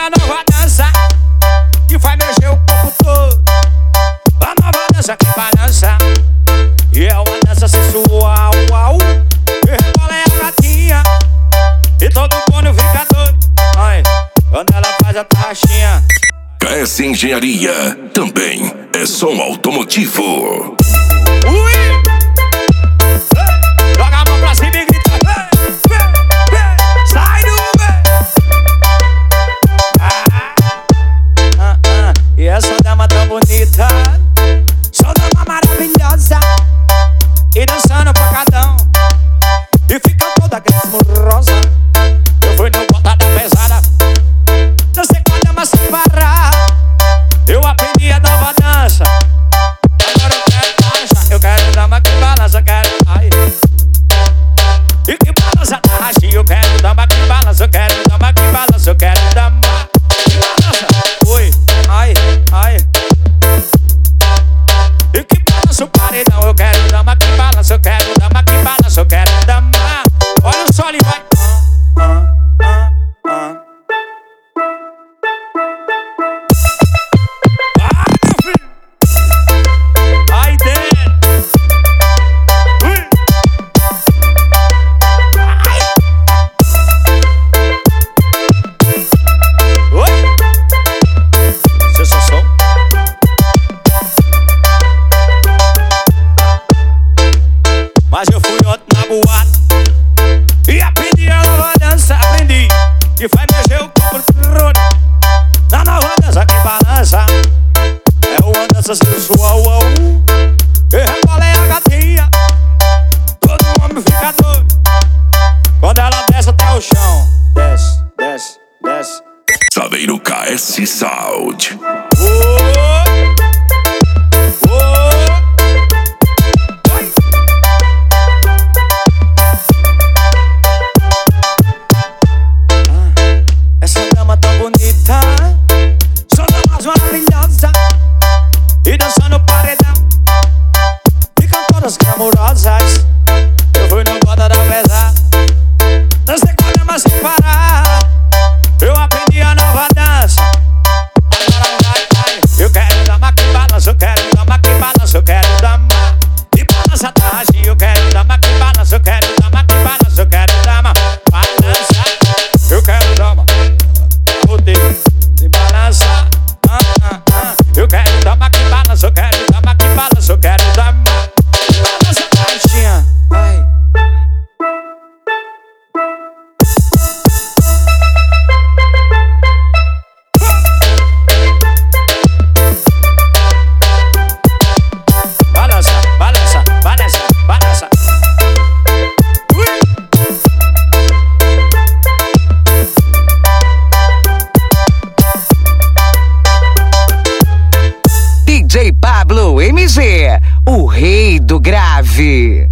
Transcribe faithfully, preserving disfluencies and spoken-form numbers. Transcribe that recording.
a nova dança que vai mexer o corpo todo. A nova dança que balança e é uma dança sensual, uau. E rebola é a gatinha e todo mundo fica doido, ai, quando ela faz a tarraxinha. K S Engenharia também é som automotivo. Ui! Joga a mão pra cima e grita: vem, vem, vem, sai do vem. Ah, ah, ah. E essa dama tão bonita, só dama maravilhosa, e dançando pacadão, e fica toda glamourosa. Eu fui no botada pesada, dancei com a dama sem parar. Eu aprendi a nova dança, agora eu quero dança. Eu quero dama que balança, quero, ai, e que balança tarraxinha. Eu quero dama que balança, eu quero dama que balança, eu quero dama que balança. Oi, ai, ai, e que balança o paredão. Eu quero dama que balança, eu quero dama que balança, eu quero dama. Olha o sol e vai. Ah, ah, ah. Mas eu fui ontem na boate e aprendi a nova dança, aprendi que vai mexer o corpo todo. Na nova dança que balança é uma dança sensual, uau. E rebola é a gatinha, todo homem fica doido quando ela desce até o chão. Desce, desce, desce. Saveiro K S Sound. Oh, oh. Bonita, só damas maravilhosa, e dançando paredão, ficam todas glamurosas. Eu fui no bota da pesada, dancei com a dama sem parar. Eu aprendi a nova dança, agora vai, vai. Eu quero dama que balança, eu quero dama que balança, eu quero dama e balança a tarraxinha. Eu quero dama que balança, eu quero dama que balança, eu quero dama balança. Eu quero dama de balança, ah, ah, ah. Eu quero dama que balança, eu quero dama que balança, eu quero dama que balança a tarraxinha, ai. Balança, balança, balança, balança. D J Pablo M G, o rei do grave.